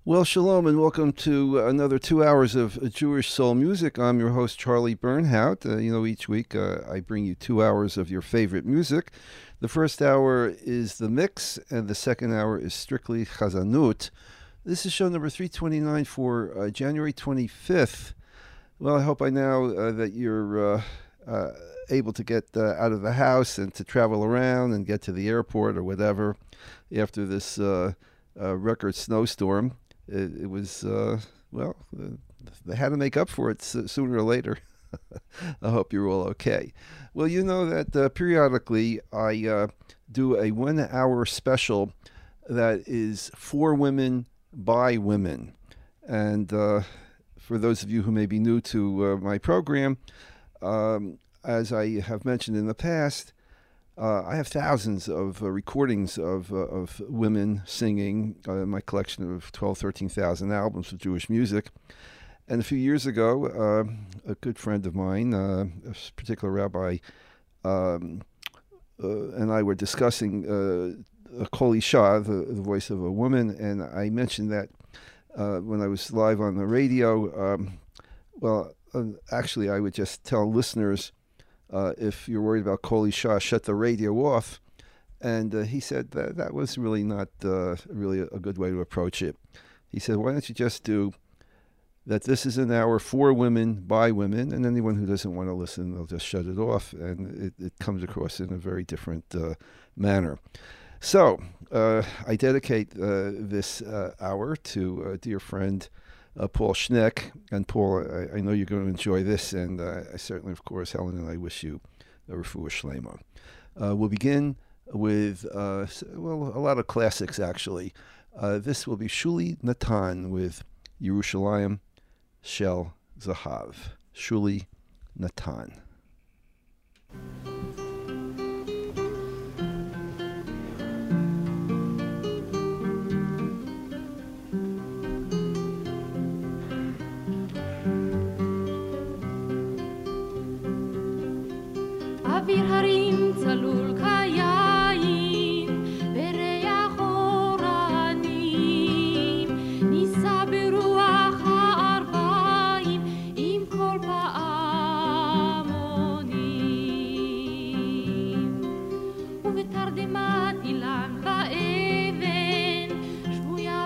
Well, shalom and welcome to another 2 hours of Jewish soul music. I'm your host, Charlie Bernhout. Each week I bring you 2 hours of your favorite music. The first hour is the mix, and the second hour is strictly Chazanut. This is show number 329 for January 25th. Well, I hope by now that you're able to get out of the house and to travel around and get to the airport or whatever after this record snowstorm. It was, they had to make up for it sooner or later. I hope you're all okay. Well, you know that periodically I do a 1 hour special that is for women, by women. And for those of you who may be new to my program, as I have mentioned in the past, I have thousands of recordings of women singing in my collection of 13,000 albums of Jewish music. And a few years ago, a good friend of mine, a particular rabbi, and I were discussing Kol Isha, the voice of a woman, and I mentioned that when I was live on the radio, actually I would just tell listeners, if you're worried about Kol Isha, shut the radio off. And he said that was really not really a good way to approach it. He said, why don't you just do that this is an hour for women, by women, and anyone who doesn't want to listen, they'll just shut it off. And it comes across in a very different manner. So I dedicate this hour to a dear friend, Paul Schneck. And Paul, I know you're going to enjoy this, and I certainly, of course, Helen and I wish you a refuah shlema. We'll begin with, a lot of classics, actually. This will be Shuli Natan with Yerushalayim Shel Zahav. Shuli Natan. אוויר הרים צלול כיין וריח אורנים נישא ברוח הערביים עם כל פעמונים ובתרדמת אילן ואבן שבויה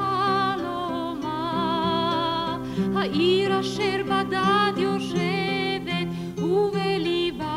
בחלומה העיר אשר בדד יושבת ובליבה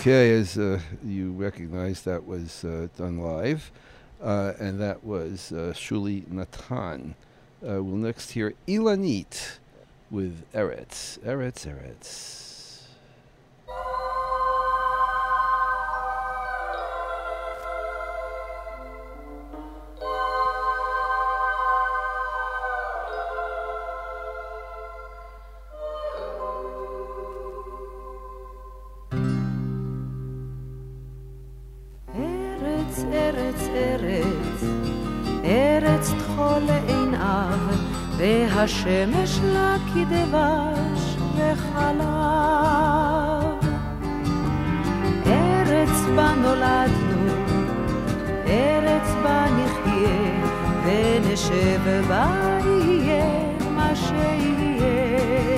Okay, as you recognize, that was done live, and that was Shuli Natan. We'll next hear Ilanit with Eretz, Eretz, Eretz. ארץ תחול עיניו והשמש לה כדבש וחלב. ארץ בה נולדנו, ארץ בה נחיה ונשב בה יהיה מה שיהיה.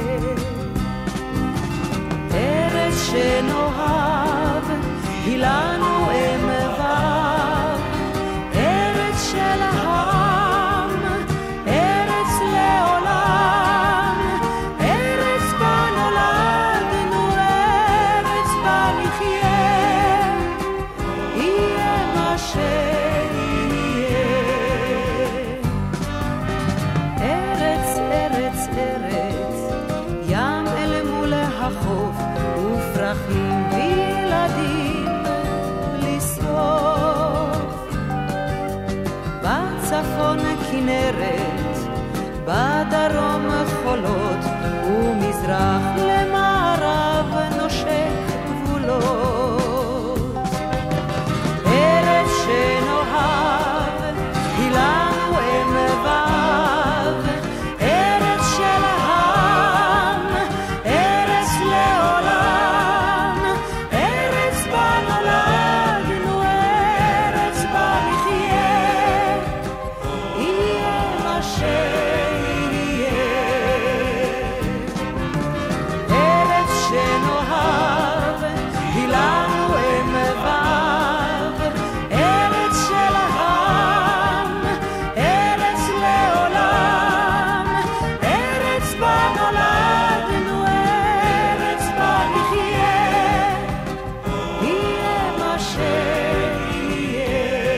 ארץ שנאהב היא לנו אם וו, ארץ של העם, ארץ לעולם, ארץ בה נולדנו, ארץ בה נחיה, יהיה מה שיהיה. ארץ, ארץ, ארץ, ים אל מול החוף, ופרחים וילדים בלי סוף. בצפון כנרת, בדרום חולות, ומזרח למערב נושק גבולות. ארץ שנאהב היא לנו אם וו, ארץ של העם, ארץ לעולם, ארץ בה נולדנו, ארץ בה נחיה, יהיה מה שיהיה. ארץ שנאהב היא לנו אם וו, ארץ של העם, ארץ לעולם, ארץ בה נולדנו, ארץ בה נחיה, יהיה מה שיהיה.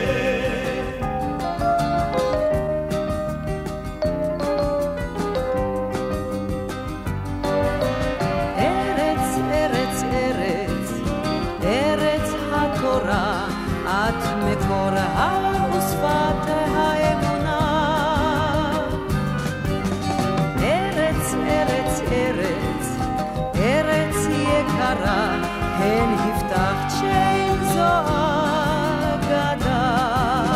ארץ, ארץ, ארץ, ארץ התורה, את מקורה ושפת האמונה. ארץ, ארץ, ארץ, ארץ יקרה, הן הבטחת שאין זו אגדה.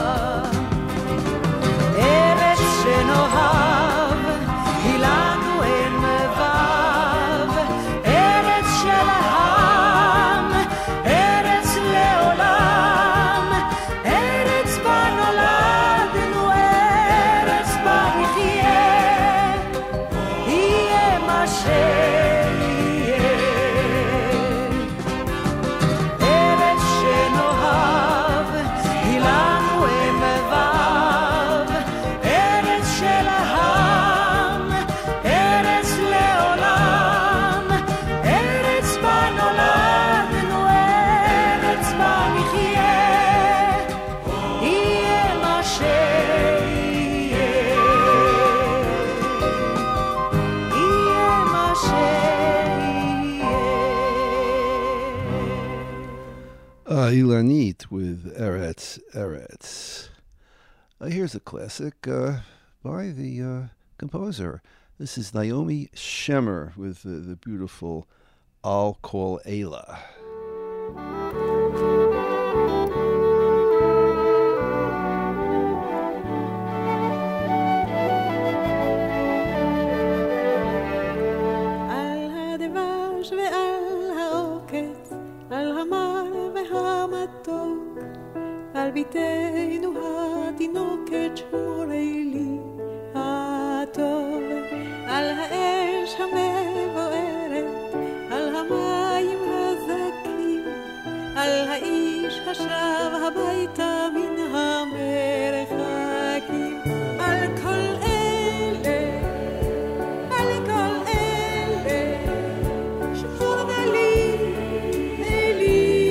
ארץ שנאהב היא לנו אם וו, ארץ של העם, ארץ לעולם, ארץ בה נולדנו, ארץ בה נחיה, יהיה מה שיהיה. ארץ שנאהב היא לנו אם וו, ארץ של העם, ארץ לעולם, ארץ בה נולדנו, ארץ בה נחיה, יהיה מה שיהיה, יהיה מה שיהיה. Ilanit with Eretz, Eretz. Here's a classic by the composer. This is Naomi Shemer with the beautiful Al Kol Eila. על הדבש ועל העוקץ, על המר והמתוק, על ביתנו התינוקת שמורי לי הטוב, על האש המבוערת, על המים הזכים, על האיש השב הביתה מן המרחקים. על כל אלה, על כל אלה, שפור נלי, נלי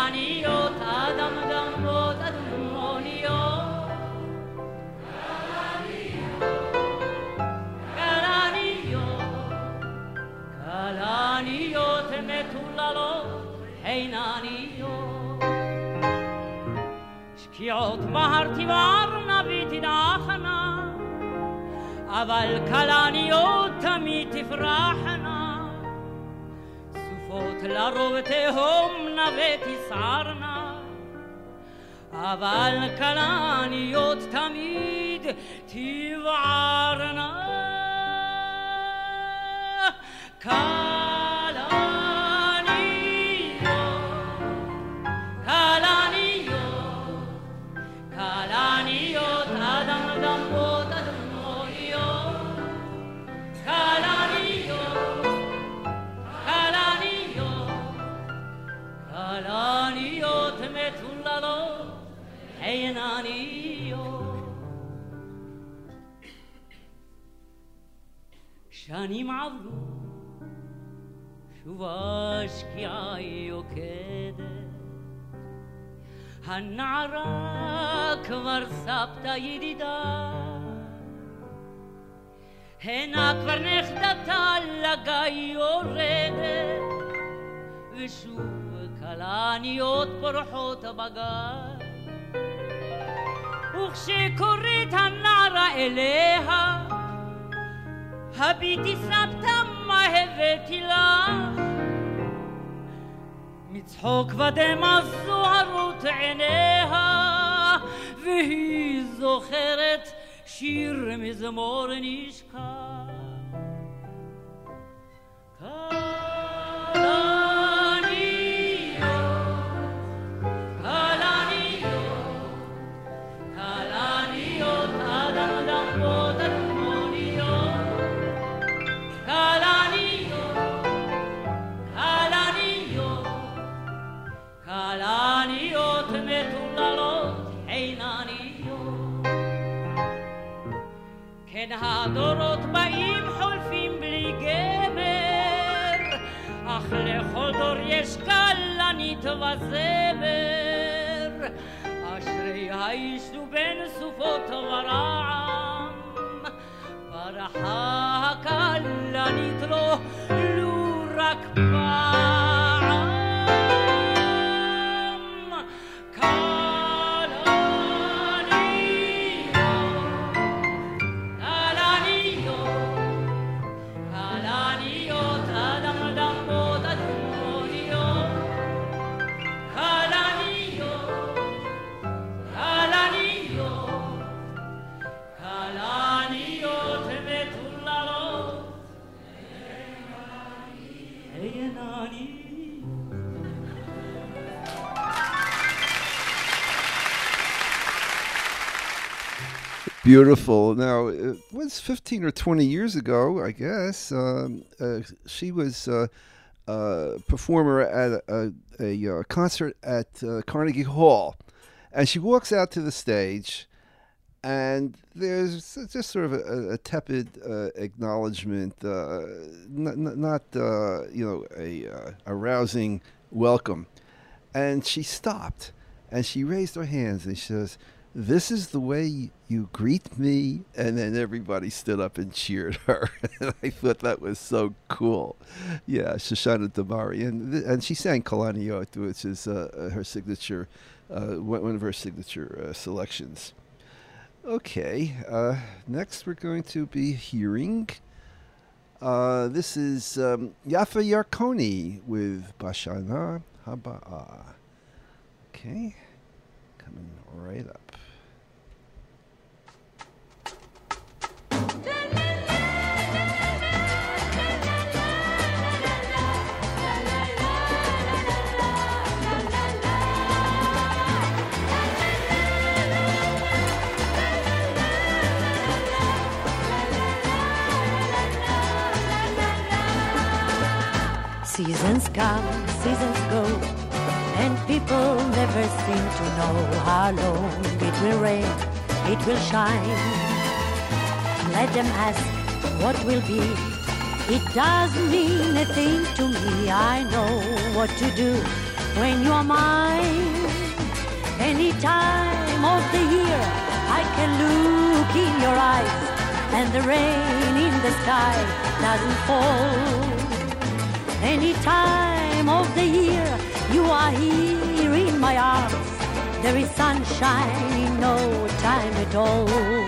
עניות מטוללות הן עניות שקיעות בהר תבערנה ותדעכנה אבל כלניות תמיד תפרחנה סופות לרוב תהומנה ותסערנה אבל כלניות תמיד תבערנה כלניות אדם דמות אדמוניות כלניות מטוללות הן עניות שנים עברו שוב השקיעה יוקדת הנערה כבר סבתא ידידה הנה כבר נכדתה לגיא יורדת ושוב כלניות פורחות בגיא וכשקוראת הנערה אליה הביטי סבתא מה הבאתי לך מצחוק ודמע זוהרות עיניה והיא זוכרת שיר מזמור נשכח כלניות אדם דמות אדמוניות כלניות מטוללות הן עניות כן הדורות באים חולפים בלי גבר אך לכל דור יש כלנית וזמר אשרי האיש ובין סופות ורעם ברחה הכלנית לו רק פעם כלניות אדם דמות אדמוניות כלניות מטוללות הן עניות Beautiful. Now, it was 15 or 20 years ago, I guess. She was a performer at a concert at Carnegie Hall. And she walks out to the stage, and there's just sort of a tepid acknowledgement, not a rousing welcome. And she stopped, and she raised her hands, and she says, "This is the way you greet me," and then everybody stood up and cheered her. And I thought that was so cool. Yeah, Shoshana Damari, and she sang Kalaniot, which is her signature, one of her signature selections. Okay, next we're going to be hearing. This is Yafa Yarkoni with Bashana Haba'a. Okay, coming right up. Seasons come, seasons go, and people never seem to know how long it will rain, it will shine. Let them ask what will be. It doesn't mean a thing to me. I know what to do when you are mine. Any time of the year I can look in your eyes, and the rain in the sky doesn't fall. Any time of the year you are here in my arms. There is sunshine in no time at all.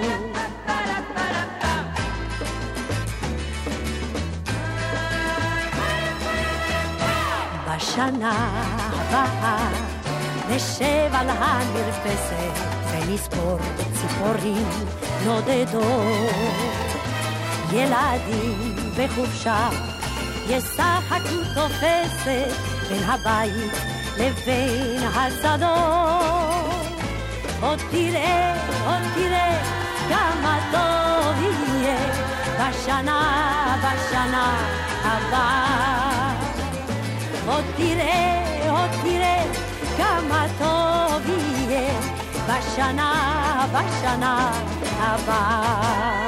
בשנה הבאה נשב על המרפסת ונספור ציפורים נודדות. ילדים בחופשה ישחקו תופסת בין הבית לבין השדות. עוד תראה כמה טוב יהיה בשנה הבאה. עוד תראה כמה טוב יהיה בשנה הבאה.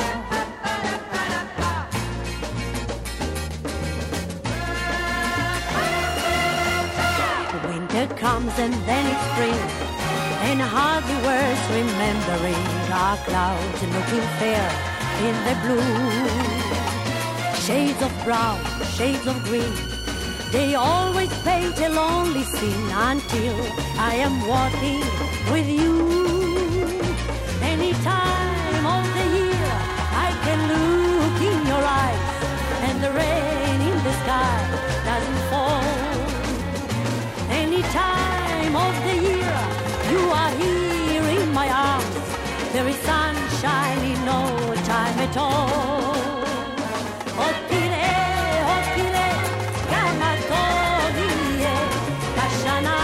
Winter comes and then it's spring, and hardly worth remembering our clouds looking fair in the blue. Shades of brown, shades of green, they always paint a lonely scene until I am walking with you. Any time of the year I can look in your eyes, and the rain in the sky doesn't fall. Any time of the year you are here in my arms. There is sunshine in no time at all. עוד תראה כמה טוב יהיה בשנה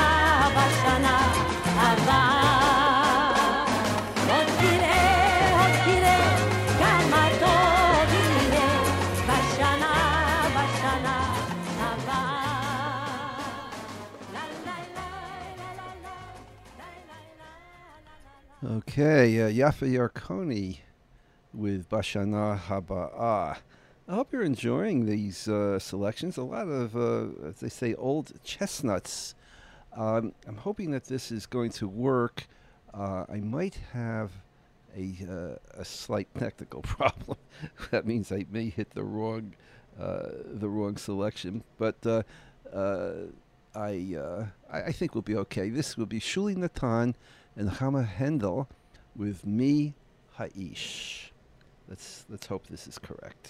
הבאה. עוד תראה כמה טוב יהיה בשנה הבאה. Okay, Yafa Yarkoni with Bashana Haba'ah. I hope you're enjoying these selections. A lot of, as they say, old chestnuts. I'm hoping that this is going to work. I might have a slight technical problem. That means I may hit the wrong selection, but I think we'll be okay. This will be Shuli Natan and Chama Hendel with Mi Haish. Let's hope this is correct.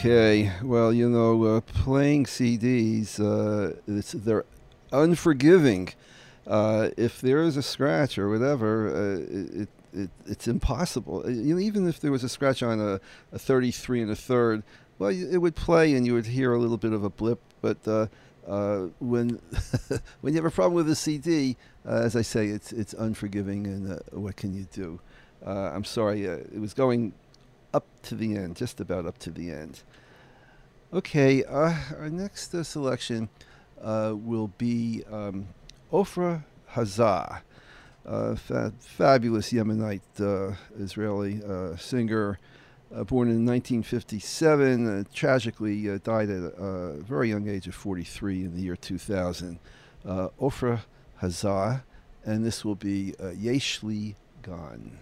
Okay, well, playing CDs, they're unforgiving. If there is a scratch or whatever, it's impossible. Even if there was a scratch on a 33 and a third, well, it would play and you would hear a little bit of a blip. But when when you have a problem with a CD, as I say, it's unforgiving, and what can you do? I'm sorry, it was going up to the end, just about up to the end. Okay, our next selection will be Ofra Hazah, fabulous Yemenite Israeli singer, born in 1957, tragically died at a very young age of 43 in the year 2000. Ofra Hazah, and this will be Yesh Li Gan.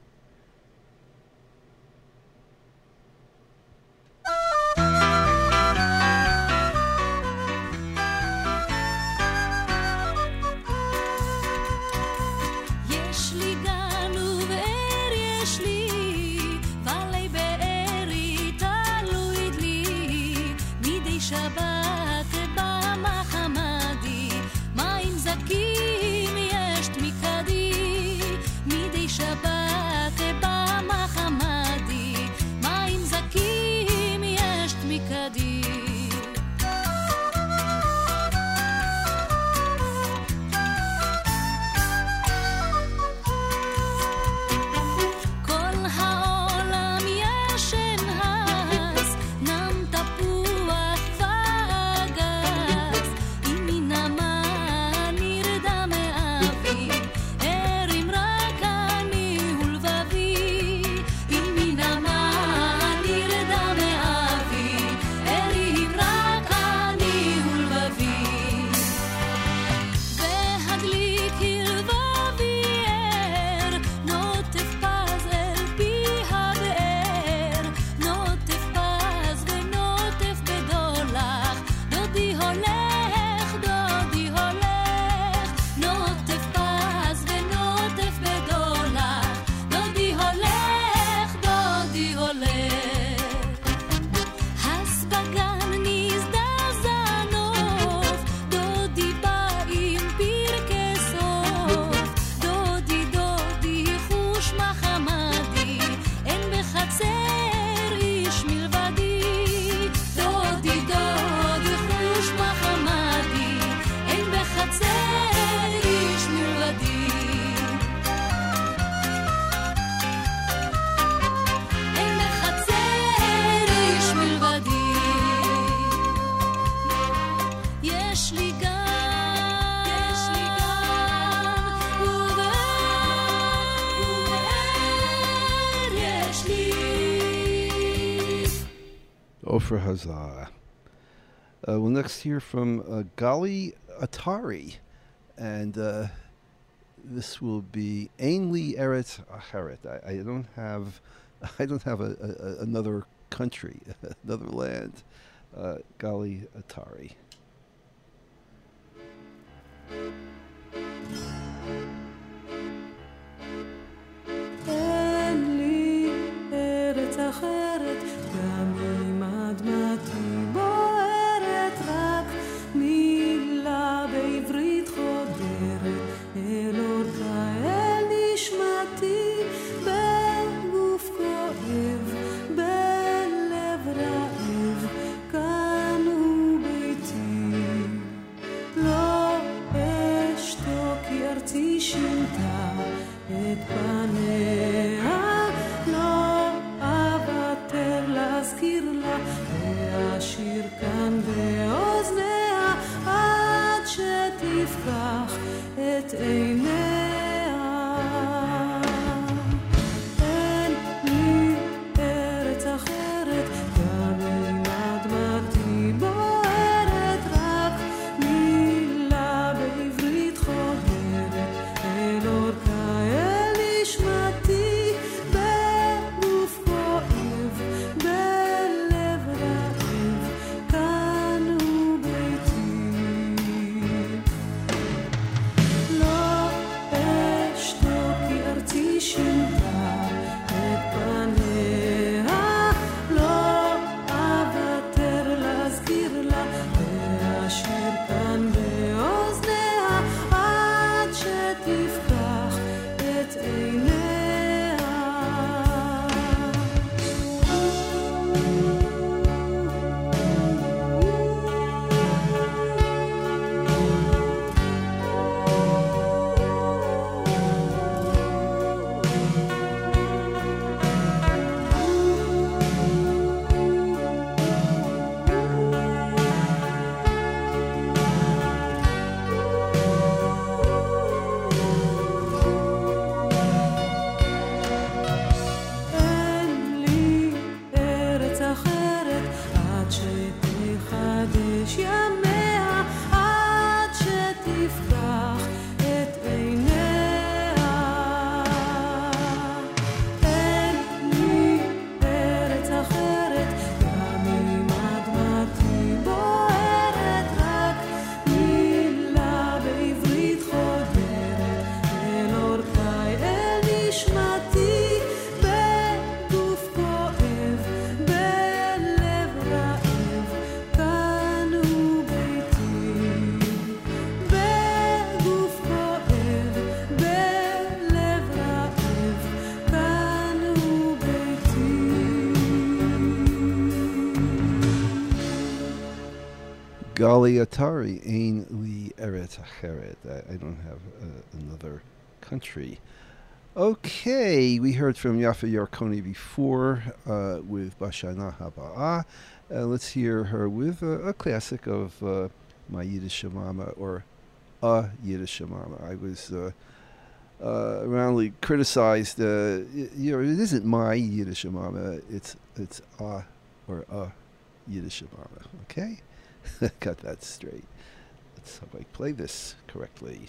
Ofra Hazah. We'll next hear from Gali Atari, and this will be Ein Li Eretz Acheret. I don't have another country, another land. Gali Atari. אין לי ארץ אחרת, גם אם אדמתי בוערת, רק מילה בעברית חודרת אל אורכה, אל נשמתי, בגוף כואב, בלב רעב, כאן הוא ביתי. לא אשתוק כי ארצי שינתה את פניה, לא אוותר להזכיר לה, להשאיר כאן באוזניה, עד שתפקח את עיניה. אין לי ארץ אחרת, גם אם אדמתי בוערת, רק מילה בעברית חודרת אל אורכה, אל נשמתי. Gali Atari, Ein Li Eretz Acheret. I don't have another country. Okay, we heard from Yafa Yarkoni before with Bashana Haba'ah. Let's hear her with a classic of my Yiddish Mama, or a Yiddish Mama. I was roundly criticized. It isn't my Yiddish Mama. It's a or a Yiddish Mama. Okay, got that straight. Let's hope I play this correctly.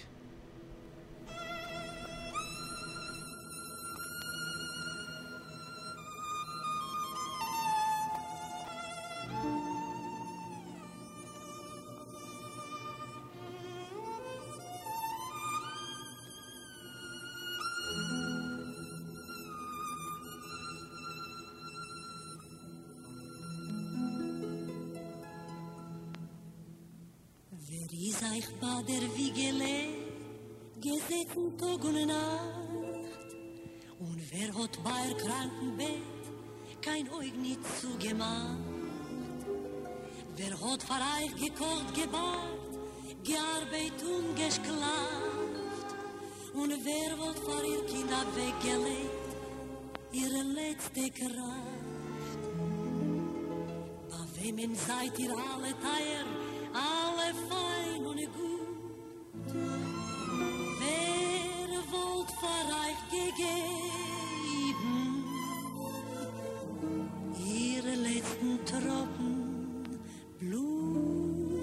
Ich bei der Wiegele gesessen Tag und Nacht, und wer hat bei ihr Krankenbett kein Auge nicht zugemacht? Wer hat für euch gekocht, gebackt, gearbeitet und geschlaft? Und wer wird für ihr Kinder weggelegt, ihre letzte Kraft? Bei wem seid ihr alle teuer, alle fein und gut? Wer wollt für euch gegeben ihre letzten Tropfen Blut?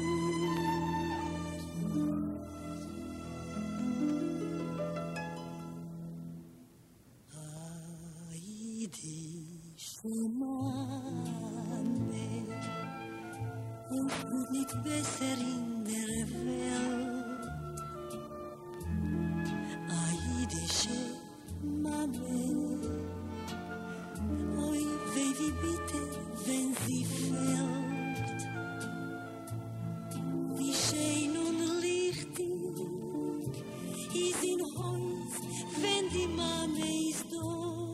Jüdische Mame, und nicht besser in der Welt. A jüdische Mame, oi, weh wie bitter, wenn sie fällt. Wie schön und lichtig ist in Haus, wenn die Mame ist da.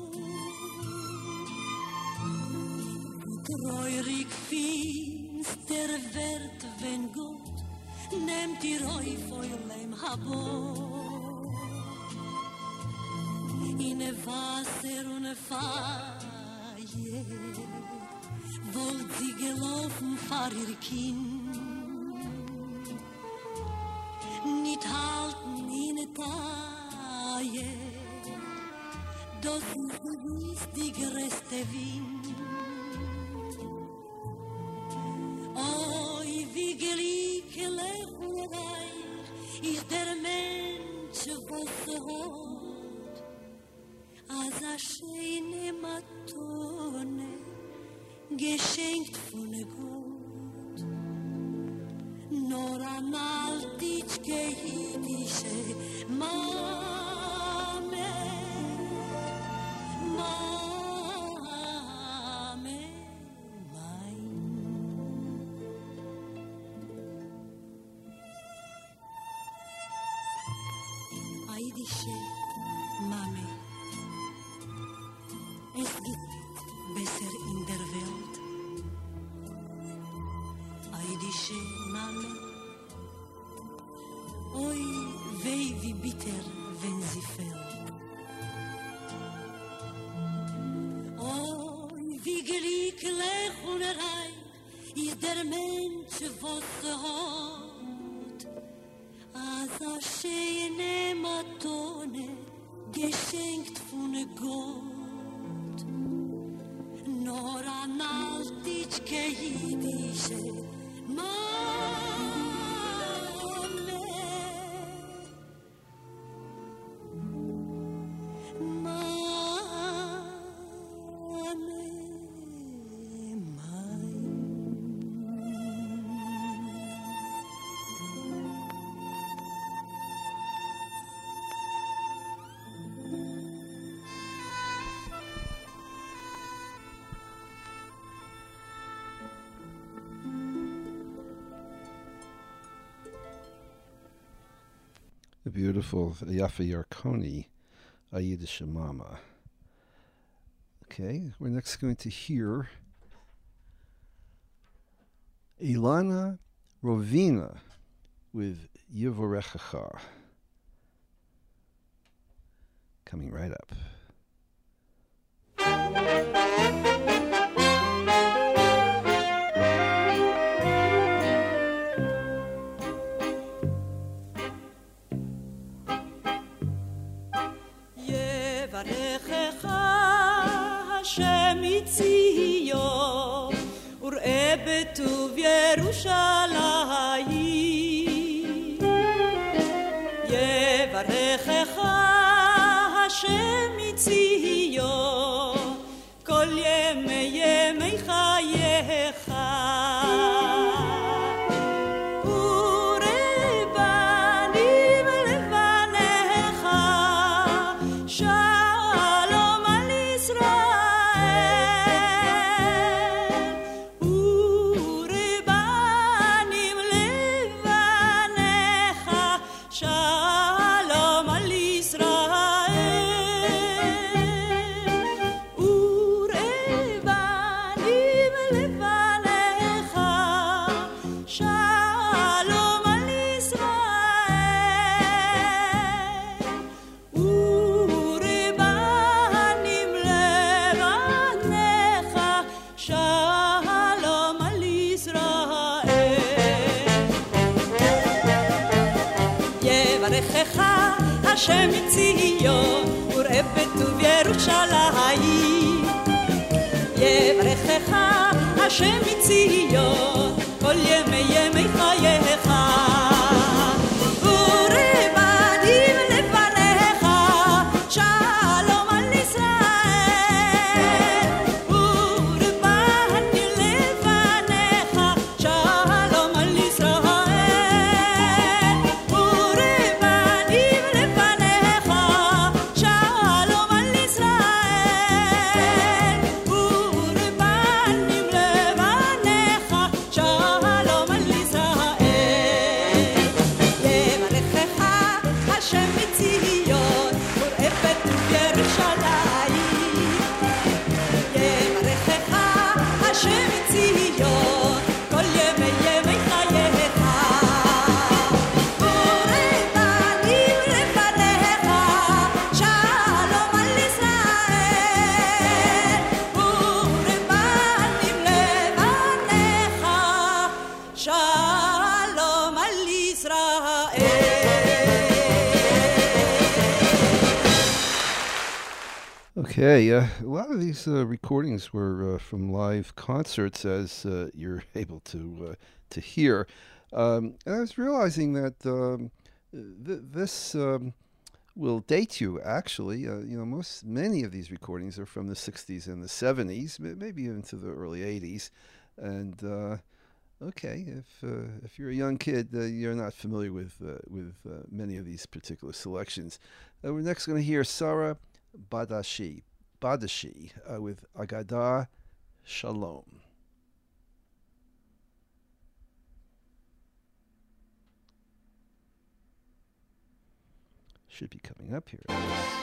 Treurig finster wird, wenn Gott nimmt ihr auf eurem Habor. In Wasser und Feuer wollt sie gelaufen vor ihr Kind. Nicht halten in Taille, das ist die größte Wind. Wie gelieke Lechureich ist der Mensch, was hat, als a schöne Matone, geschenkt von Gott. Nur an altitschke jüdische Mame, Mame, mein. Jüdische Mame, es gibt besser in der Welt. Jüdische Mame, oi, weh wie bitter, wenn sie fällt. Oi, wie gelieke Lechunerei ist der Mensch, was hat. Als a schöne Matone, geschenkt von Gott. Nur an altitschke jüdische Mame, Mame, mein. The beautiful Yafa Yarkoni, a Yiddish Mama. Okay, we're next going to hear Ilana Rovina with Yivorechacha. Coming right up. יברכך השם מציון וראה בטוב ירושלים. יברכך השם מציון כל ימי חייך. השם מציון וראה בטוב ירושלים. יברכך השם מציון כל ימי חייך. ורבנים לפניך שלום על ישראל. ורבנים לפניך שלום על ישראל. ורבנים לפניך שלום על ישראל. ורבנים לפניך שלום על ישראל. יברכך השם מציון וראה בטוב ירושלים. יברכך השם מציון כל ימי חייך. ורבנים לפניך שלום על ישראל. ורבנים לפניך שלום על ישראל. Okay, a lot of these recordings were from live concerts, as you're able to hear. And I was realizing that this will date you. Actually, many of these recordings are from the '60s and the '70s, maybe even to the early '80s. And okay, if you're a young kid, you're not familiar with many of these particular selections. We're next going to hear Sarah Badashi with Agadah Shalom. Should be coming up here.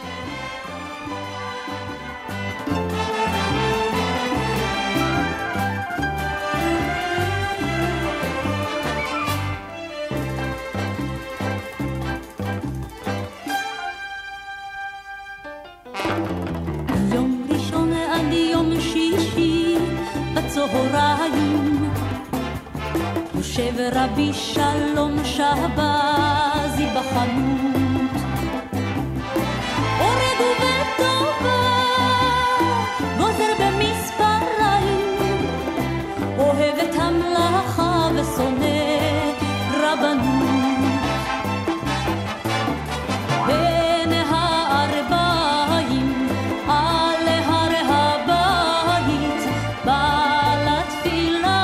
יום ראשון עד יום שישי בצהריים יושב רבי שלום שבזי בחנות אורג ובטובה גוזר במספריים אוהב את המלאכה ושונא רבנות בין הערביים על הר הבית בא לתפילה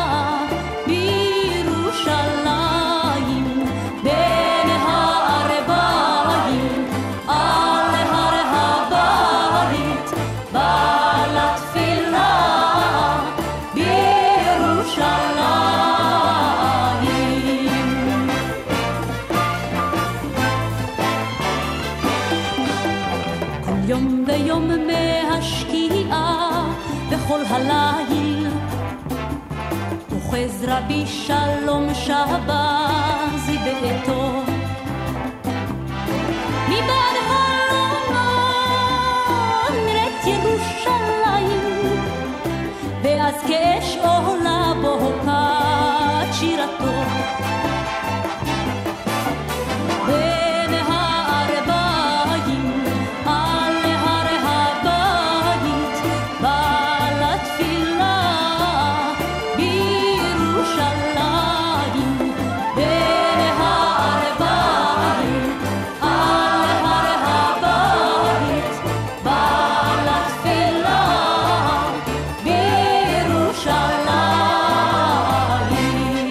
בירושלים בין הערביים על הר הבית בא לתפילה בירושלים. כל יום ויום מהשקיעה בכל הליל אוחז רבי שלום שבזי בעתו מבעד הרמה נראית ירושלים ואז כאש עולה בוקעת שירתו בין הערביים על הר הבית בא לתפילה בירושלים בין הערביים על הר הבית בא לתפילה בירושלים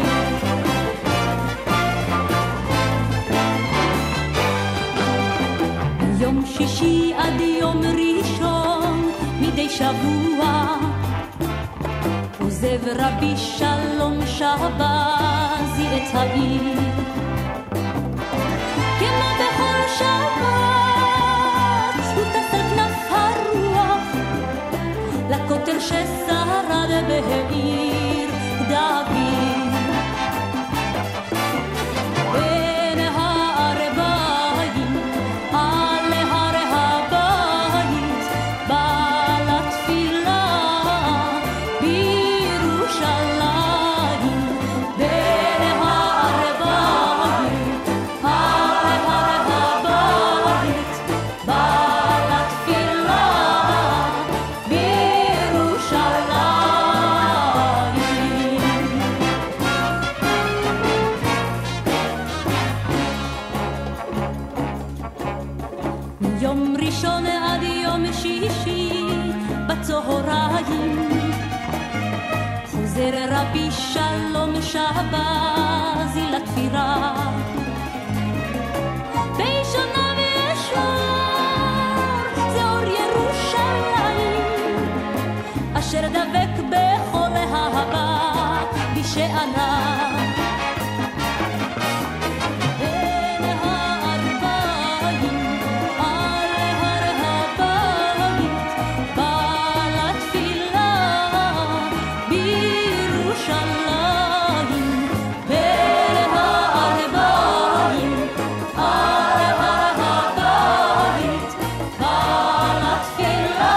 יום שישי עד יום ראשון מדי שבוע עוזב רבי שלום שבזי את העיר כמו בכל שבת הוא טס על כנף הרוח לכותל ששרד בעיר דוד בין הערביים על הר הבית בא לתפילה בירושלים בין הערביים על הר הבית בא לתפילה בירושלים יום ראשון עד יום שישי בצהריים חוזר רבי שלום שבזי לתפילה בישונה וישר זה אור ירושלים אשר דבק בכל אהבה בשערה בין הערביים על הר הבית בא לתפילה בירושלים בין הערביים על הר הבית בא לתפילה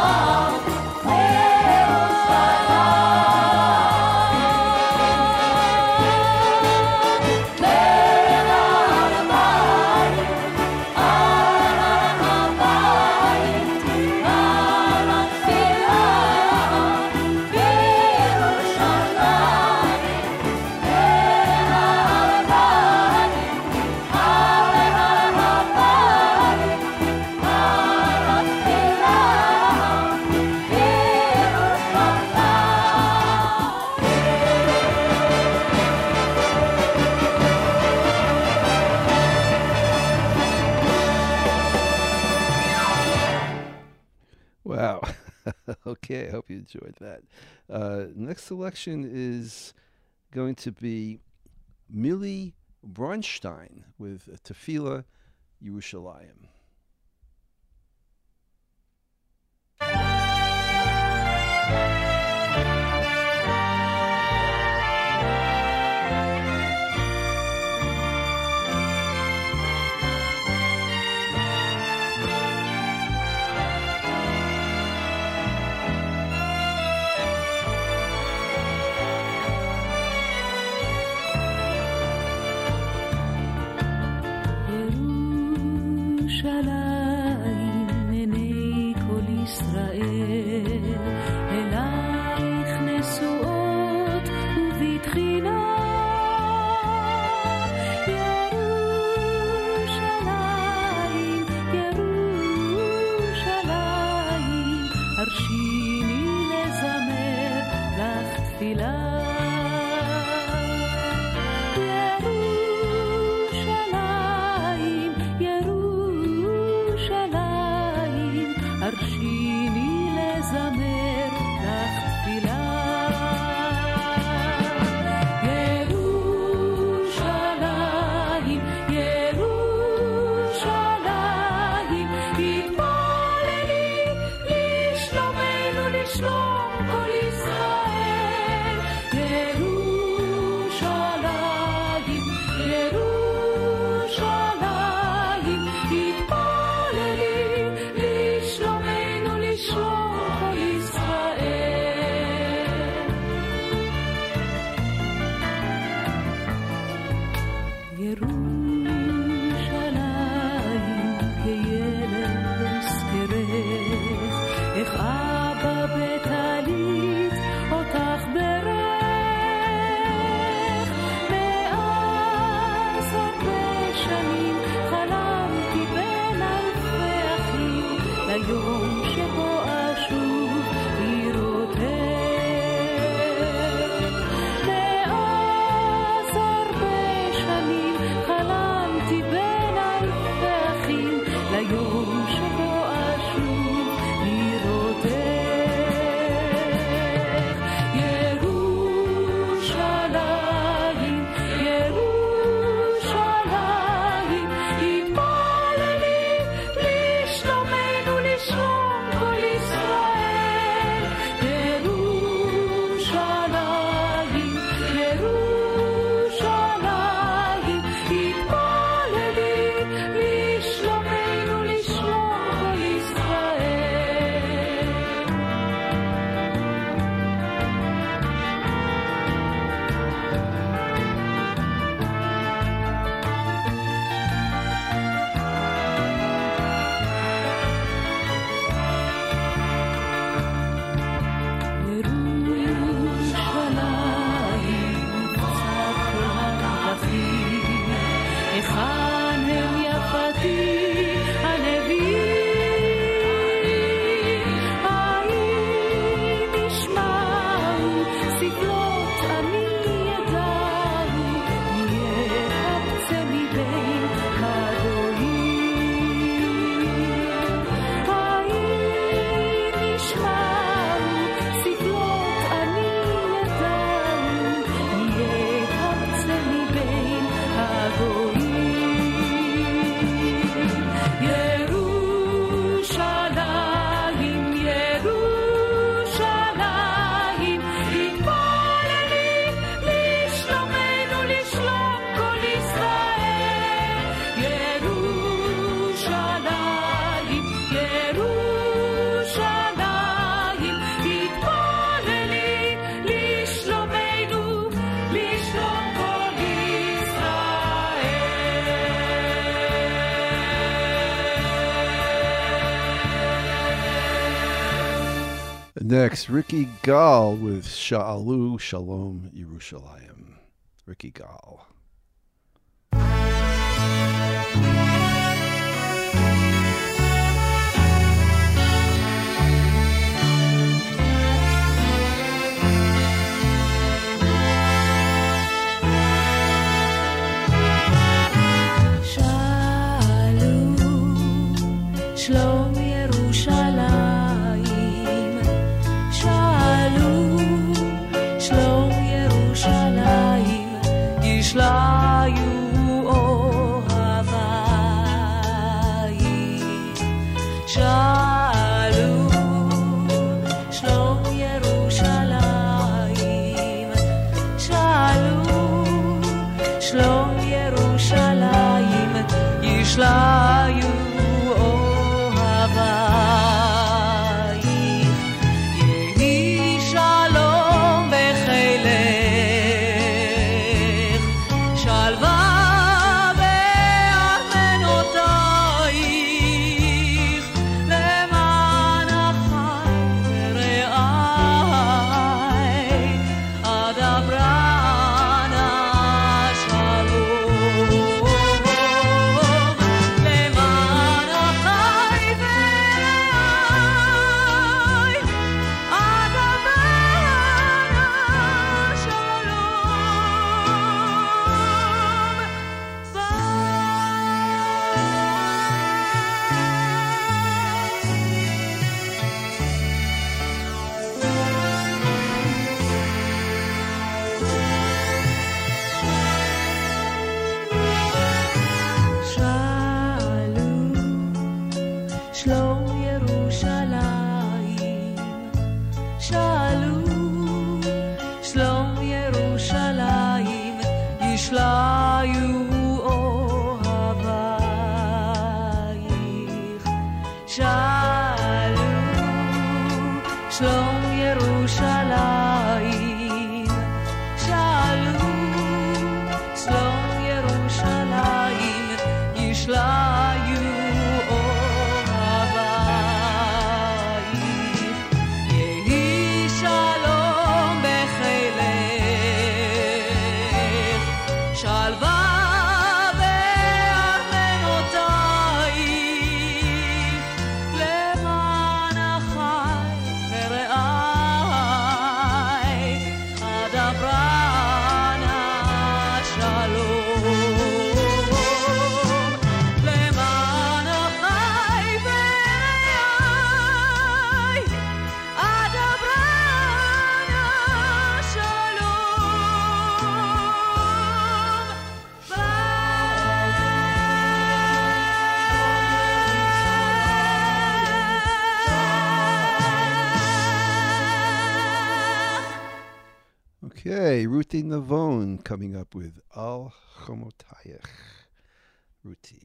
Wow. Okay, I hope you enjoyed that. Next selection is going to be Millie Bronstein with Tefillah Yerushalayim. ירושלים עיני כל ישראל אלייך נשואות ובתחינה ירושלים ירושלים הרשיני לזמר לך תפילה ירושלים הרשיני ליום שבו אשוב לראותך. מאז הרבה שנים חלמתי בין אלפי אחים ליום שבו אשוב לראותך. ירושלים, ירושלים, התפללי לשלומנו, לשלום כל ישראל. ירושלים, ירושלים, התפללי לשלומנו, לשלום כל ישראל. ירושלים, קצת כל הנבטים, היכן הם יפתי הנביאים? האם ישמעו סבלות עמי ידעו, נהיה קצה מבין הגויים? האם ישמעו סבלות עמי ידעו, נהיה קצה מבין הגויים? ירושלים, ירושלים, התפללי לשלומנו, לשלום כל ישראל. ירושלים, ירושלים, התפללי לשלומנו, לשלום כל ישראל. Next, Ricky Gal with Sha'alu Shalom Yerushalayim. Ricky Gal. שאלו שלום ירושלים, שאלו שלום ירושלים, ישליו אוהבייך. שאלו שלום ירושלים, שאלו שלום ירושלים, ישליו אוהבייך. יהי שלום בחילך, שלווה בארמנותייך, למען אחי ורעי אדברה שלום. למען אחי ורעי אדברה שלום. שאלו שלום ירושלים, ישליו אוהבייך. שאלו שלום ירושלים, שאלו שלום ירושלים, ישליו אוהבייך. יהי שלום בחילך, שלווה בארמנותייך, למען Okay, Ruti Navon coming up with Al Chomotayech. Ruti.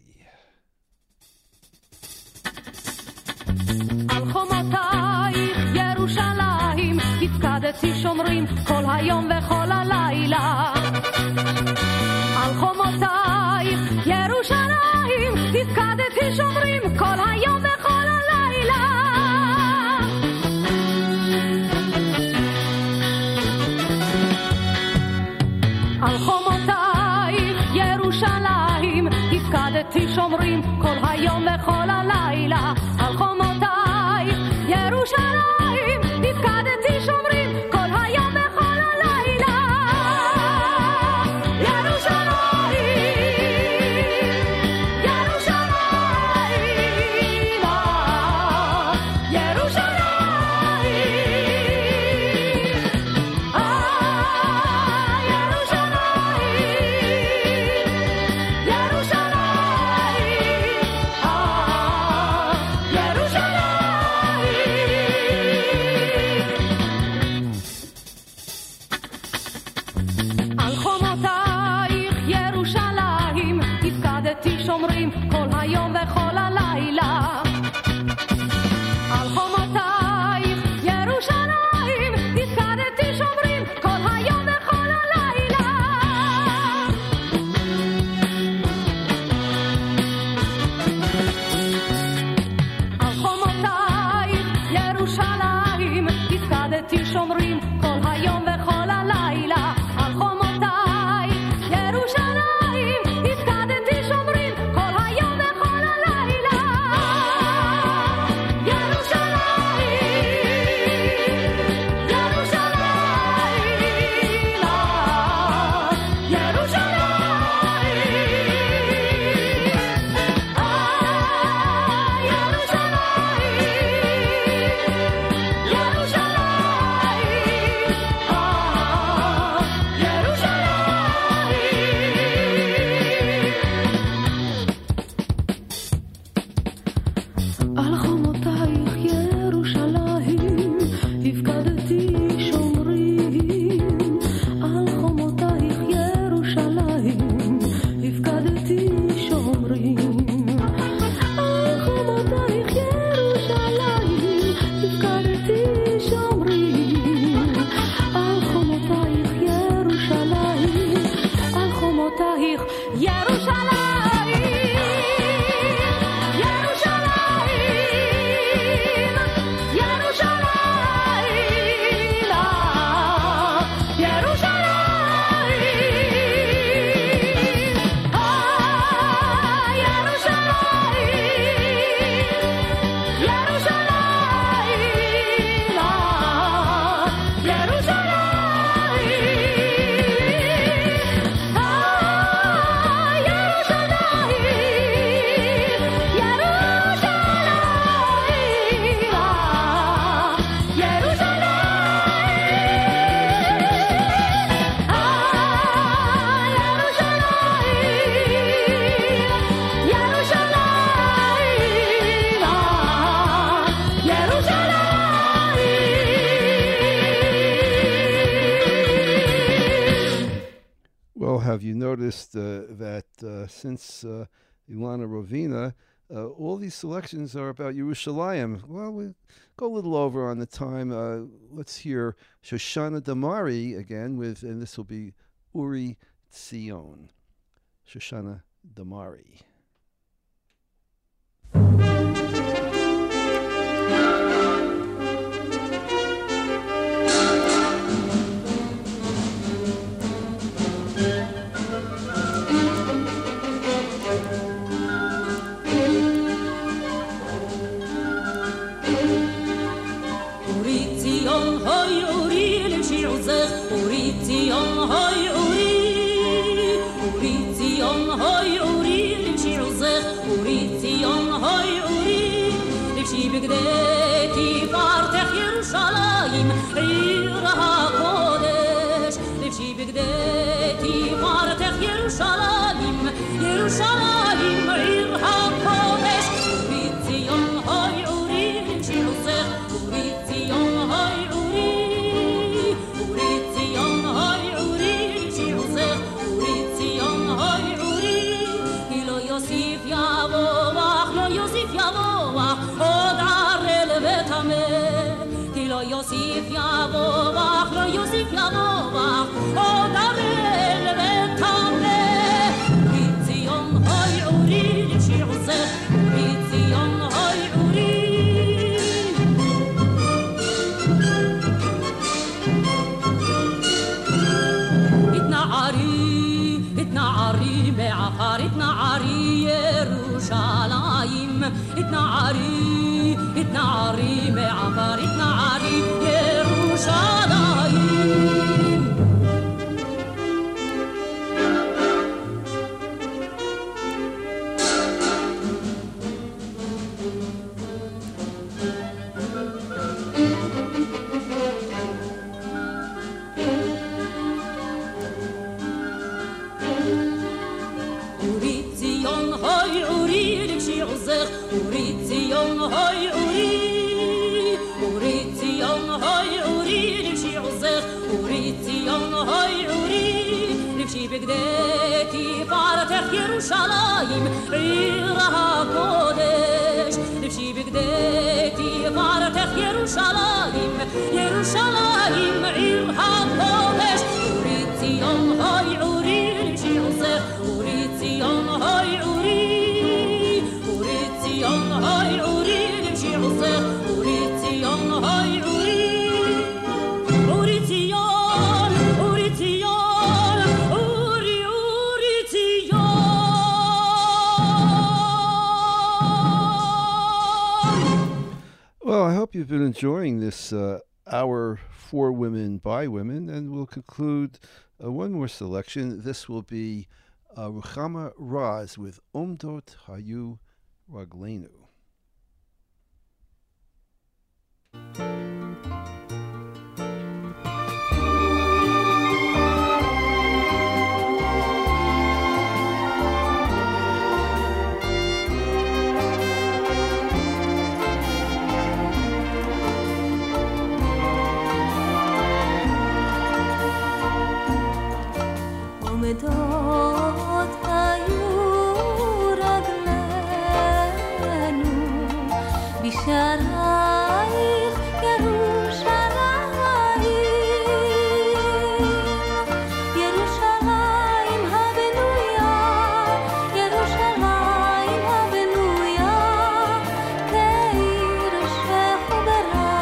על חומותייך ירושלים הפקדתי שומרים כל היום וכל הלילה. על חומותייך ירושלים הפקדתי שומרים כל היום וכל הלילה. על חומותייך ירושלים הפקדתי שומרים כל היום וכל הלילה. על חומותייך ירושלים הפקדתי שומרים כל היום וכל הלילה. ירושלים, ירושלים, שומרים כל היום וכל הלילה. על חומותייך ירושלים הפקדתי שומרים כל היום וכל הלילה. על חומותייך ירושלים הפקדתי שומרים כל היום וכל הלילה. על חומותייך ירושלים הפקדתי שומרים כל היום וכל הלילה. Have you noticed that since Ilana Rovina, all these selections are about Yerushalayim? Well, we'll go a little over on the time. Let's hear Shoshana Damari again and this will be Uri Tzion. Shoshana Damari. בגדי תפארתך ירושלים עיר הקודש לבשי בגדי תפארתך ירושלים ירושלים עיר הקודש אורי ציון הוי אורי לבשי עוזך אורי ציון הוי אורי ציון הוי יוסיף יבוא לא יוסיף יבוא עוד הראל ותמלה מציון הוי עורי לבשי עוזך מציון הוי עורי התנערי מעפר התנערי ירושלים התנערי מעפר התנערי ירושלים אורי ציון הוי אורי אורי ציון הוי אורי לבשי עוזך אורי ציון הוי אורי לבשי בגדי תפארתך ירושלים עיר הקודש לבשי בגדי תפארתך ירושלים ירושלים עיר הקודש אורי ציון הוי אורי לבשי עוזך אורי ציון הוי אורי ציון הוי אורי לבשי עוזך אורי ציון הוי אורי ציון אורי ציון אורי ציון Well, I hope you've been enjoying this hour for women by women, and we'll conclude one more selection. This will be Ruchama Raz with Omdot Hayu Raglenu. עומדות היו רגלינו בשערייך ירושלים ירושלים הבנויה ירושלים הבנויה כעיר שחוברה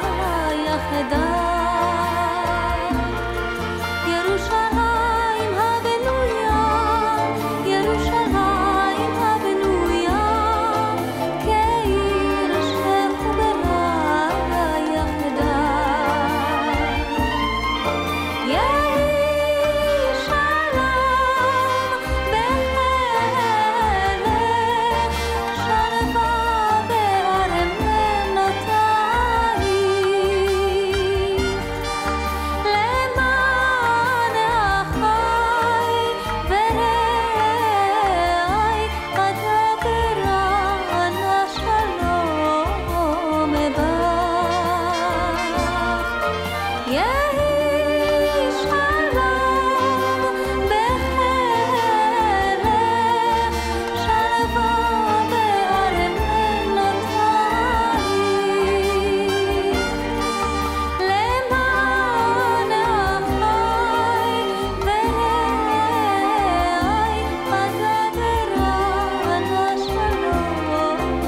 יחדיו ירושלים הבנויה ירושלים הבנויה כעיר שחוברה יחדיו יהי שלום בחלך שלווה בארמנותייך למען אחי ורעי אדברה נא שלום בך יהי שלום בחלך שלווה בארמנותייך למען אחי ורעי אדברה נא שלום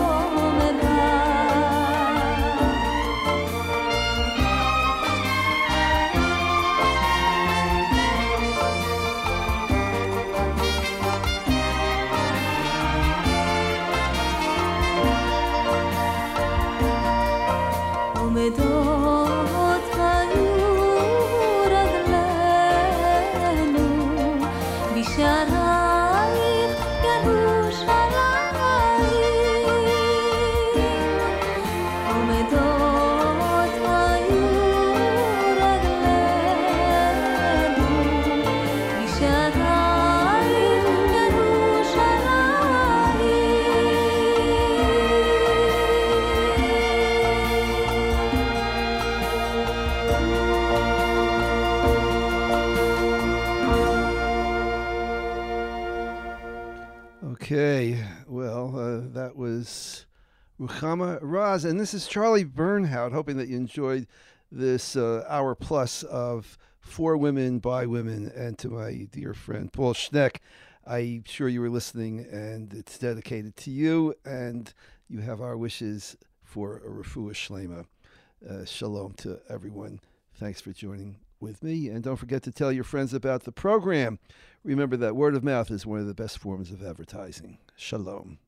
בך עומדות היו רגלינו בשערייך ירושלים עומדות היו רגלינו בשערייך Okay, well, that was Ruchama Raz. And this is Charlie Bernhout, hoping that you enjoyed this hour plus of For Women, By Women, and to my dear friend Paul Schneck. I'm sure you were listening, and it's dedicated to you, and you have our wishes for a refuah shlema. Shalom to everyone. Thanks for joining with me, and don't forget to tell your friends about the program. Remember that word of mouth is one of the best forms of advertising. Shalom.